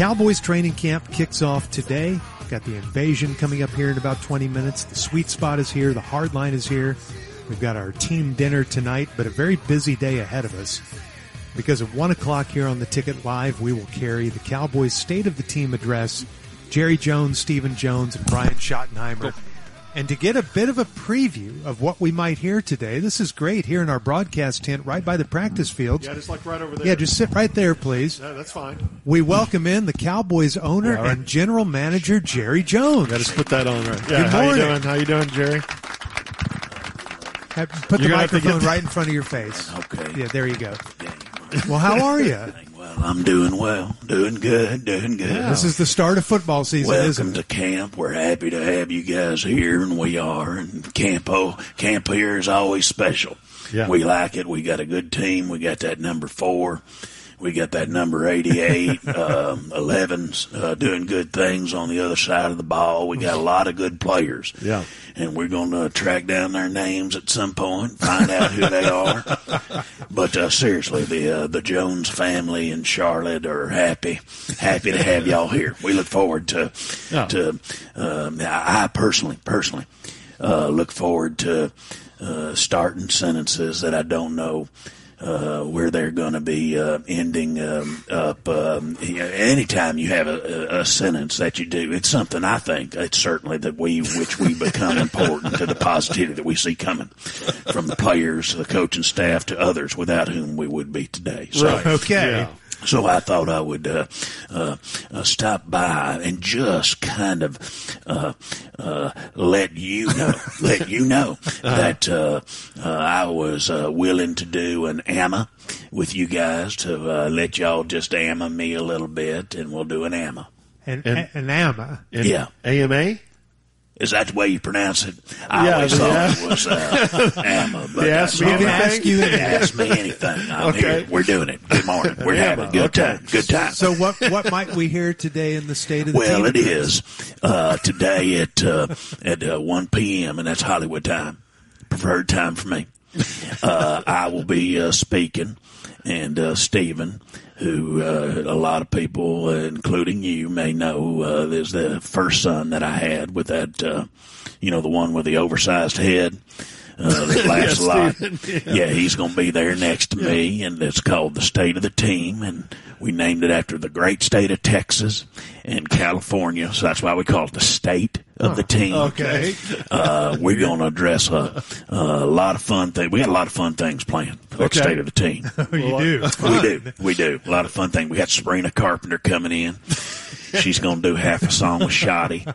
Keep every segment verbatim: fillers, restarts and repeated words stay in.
Cowboys training camp kicks off today. We've got the invasion coming up here in about twenty minutes. The sweet spot is here. The hard line is here. We've got our team dinner tonight, but a very busy day ahead of us. Because at one o'clock here on the Ticket Live, we will carry the Cowboys State of the Team address, Jerry Jones, Stephen Jones, and Brian Schottenheimer. And to get a bit of a preview of what we might hear today, this is great here in our broadcast tent right by the practice fields. Yeah, just like right over there. Yeah, just sit right there, please. Yeah, that's fine. We welcome in the Cowboys owner Yeah, right. and general manager, Jerry Jones. Yeah, just put that on right. Good Yeah, how you morning. doing? How you doing, Jerry? Have- Put the You're gonna have to microphone get- right in front of your face. Okay. Yeah, there you go. Well, how are you? Well, I'm doing well. Doing good. Doing good. This is the start of football season, isn't Welcome it? to camp. We're happy to have you guys here, and we are. And camp, oh, camp here is always special. Yeah. We like it. We got a good team. We got that number four. We got that number eighty-eight, um, eleven's uh, doing good things on the other side of the ball. We got a lot of good players. Yeah. And we're going to track down their names at some point, find out who they are. But uh, seriously, the uh, the Jones family in Charlotte are happy, happy to have y'all here. We look forward to Yeah. to. Um, I personally, personally, uh, look forward to uh, starting sentences that I don't know. Uh, where they're going to be uh, ending um, up. Um, anytime you have a, a sentence that you do, it's something I think it's certainly that we, which we become important to the positivity that we see coming from the players, the coaching staff, to others without whom we would be today. So, Right. Okay. Yeah. so I thought I would uh, uh, uh, stop by and just kind of uh, uh, let you know, let you know that uh, uh, I was uh, willing to do an A M A with you guys to uh, let y'all just A M A me a little bit, and we'll do an A M A. And, And- an A M A. And Yeah. A M A? Is that the way you pronounce it? I Yeah, always yeah. thought it was uh, A M A. But They asked that's me all We can right. ask you anything. Ask me anything. I'm Okay. here. We're doing it. Good morning. We're having a good Okay. time. Good time. So what what might we hear today in the State of the Team? Well, it address? is uh, today at uh, at uh, one p.m. and that's Hollywood time, preferred time for me. Uh, I will be uh, speaking, and uh, Stephen, who uh, a lot of people, uh, including you, may know, uh, is the first son that I had with that, uh, you know, the one with the oversized head. Uh, that laughs a lot. Stephen, Yeah, he's going to be there next to me, and it's called the State of the Team, and we named it after the great state of Texas and California, so that's why we call it the State of the Team. Okay. Uh, we're going to address a, a lot of fun things. We got a lot of fun things planned for the Okay. State of the Team. you do. We do. We do. A lot of fun things. We got Sabrina Carpenter coming in. She's going to do half a song with Shoddy.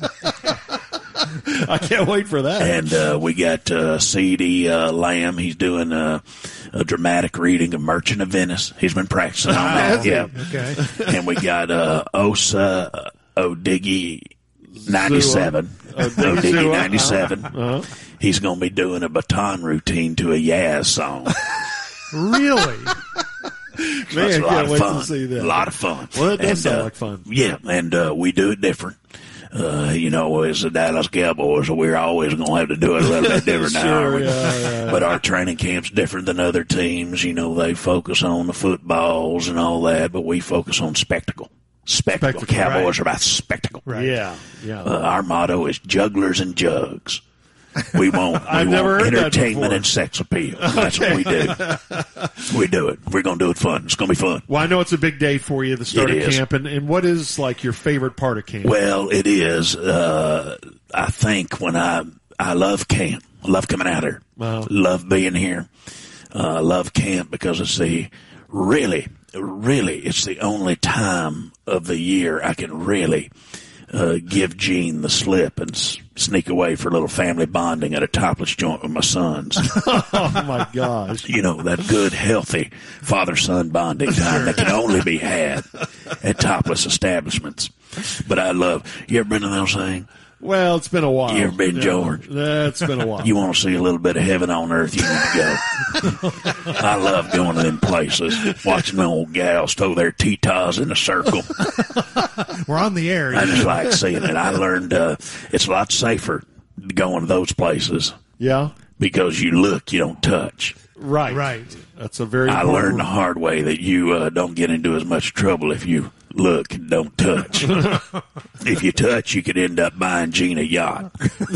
I can't wait for that. And uh, we got uh, C D Uh, Lamb. He's doing uh, a dramatic reading of Merchant of Venice. He's been practicing on that. Yeah. Okay. And we got uh, Osa Odiggy ninety-seven. Odiggy ninety-seven. Uh-huh. He's going to be doing a baton routine to a Yaz song. Really? That's Man, I a lot can't of wait fun. to see that. A lot of fun. Well, that does And, sound uh, like fun. Yeah, and uh, we do it different. Uh, you know, as the Dallas Cowboys, we're always going to have to do it a little bit different now. Sure, aren't we? yeah, yeah, yeah. But our training camp's different than other teams. You know, they focus on the footballs and all that, but we focus on spectacle. Spectacle. Spectacle, Cowboys right. are about spectacle. Right. Yeah, yeah. Uh, our motto is jugglers and jugs. We want, we I've never want heard that entertainment before. and sex appeal. That's what we do. We do it. We're going to do it fun. It's going to be fun. Well, I know it's a big day for you, the start It of is. camp, and, and what is like your favorite part of camp? Well, it is. Uh, I think when I I love camp, I love coming out here, Wow. love being here, uh, love camp because it's the really, really, it's the only time of the year I can really uh, give Gene the slip and s- sneak away for a little family bonding at a topless joint with my sons. Oh my gosh! You know, that good, healthy father-son bonding time that can only be had at topless establishments. But I love, you ever been to those things? Well, it's been a while. You ever been, Yeah, George? That's been a while. You want to see a little bit of heaven on earth, you need to go. I love going to them places, watching the old gals throw their tee-taws in a circle. We're on the air. I just like seeing it. I learned uh, it's a lot safer going to those places Yeah, because you look, you don't touch. right, Right. That's a very. I important- learned the hard way that you uh, don't get into as much trouble if you look and don't touch. If you touch, you could end up buying Gene a yacht.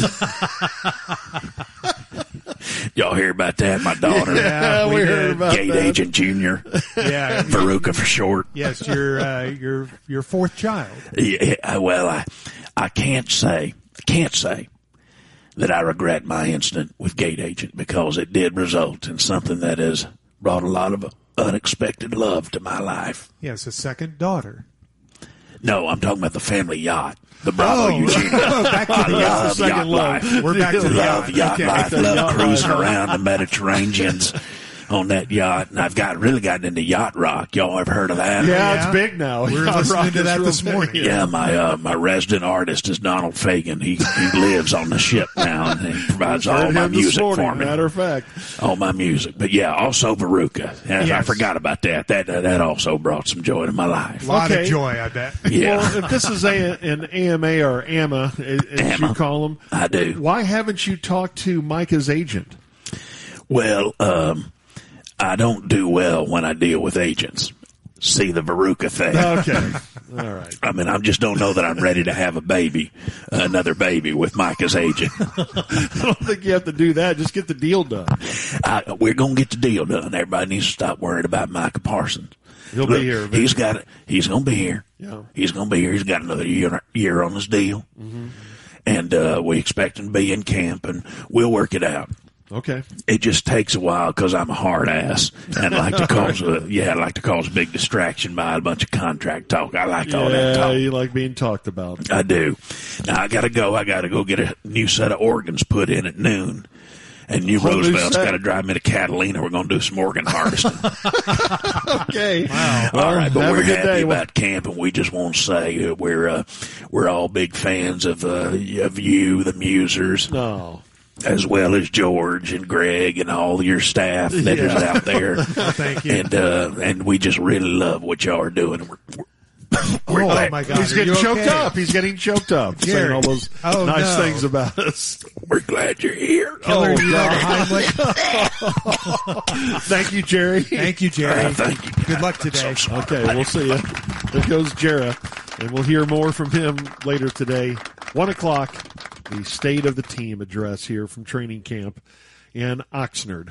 Y'all hear about that? My daughter, Yeah, we we did. heard about Gate that. Agent Junior, Yeah. Veruca for short. Yes, your uh, your your fourth child. Yeah, well, I I can't say can't say that I regret my incident with Gate Agent because it did result in something that has brought a lot of unexpected love to my life. Yes, a second daughter. No, I'm talking about the family yacht, the Bravo Oh, Eugene. back to I the love second yacht love. life. We're back to the Love yacht. yacht Okay. life. The Love yacht cruising life. around the Mediterraneans on that yacht, and I've got really gotten into yacht rock. Y'all ever heard of that? Yeah, Yeah. it's big now. We were Yacht listening rock to is that real this big. morning. Yeah, my uh, my resident artist is Donald Fagen. He he lives on the ship now, and he provides all Heard my him this music morning, for me. Matter of fact. All my music, but yeah, also Veruca. And I Yes. forgot about that. That that also brought some joy to my life. A lot Okay. of joy, I bet. Yeah, Well, if this is a, an A M A or A M A, as as Amma. you call them, I do. why haven't you talked to Micah's agent? Well, um, I don't do well when I deal with agents. See the Veruca thing. Okay. All right. I mean, I just don't know that I'm ready to have a baby, another baby with Micah's agent. I don't think you have to do that. Just get the deal done. I, we're going to get the deal done. Everybody needs to stop worrying about Micah Parsons. He'll Look, be here eventually. He's got it. He's going to be here. Yeah. He's going to be here. He's got another year year on his deal, Mm-hmm. and uh, we expect him to be in camp, and we'll work it out. Okay. It just takes a while because I'm a hard ass and I like to cause a yeah, I like to cause a big distraction by a bunch of contract talk. I like all that Yeah, talk. you like being talked about. I do. Now I gotta go. I gotta go get a new set of organs put in at noon. And New Whole new Roosevelt's set. got to drive me to Catalina. We're going to do some organ harvesting. Okay. Wow. All right, but have we're a good happy day. about camp, and we just want to say uh, we're uh, we're all big fans of uh, of you, the Musers, No. as well as George and Greg and all your staff that is Yeah. out there. Thank you. And uh, and we just really love what y'all are doing. We're, we're, we're Oh, glad, my God. He's Are getting you choked okay? up. He's getting choked up. Saying Gary. all those Oh, nice no. things about us. we're glad you're here. Killer, Oh, you know God. Heimlich. Thank you, Jerry. Thank you, Jerry. Uh, thank you. Good luck today. So sorry. Okay, we'll see you. There goes Jarrah, and we'll hear more from him later today. One o'clock, the State of the Team address here from training camp in Oxnard.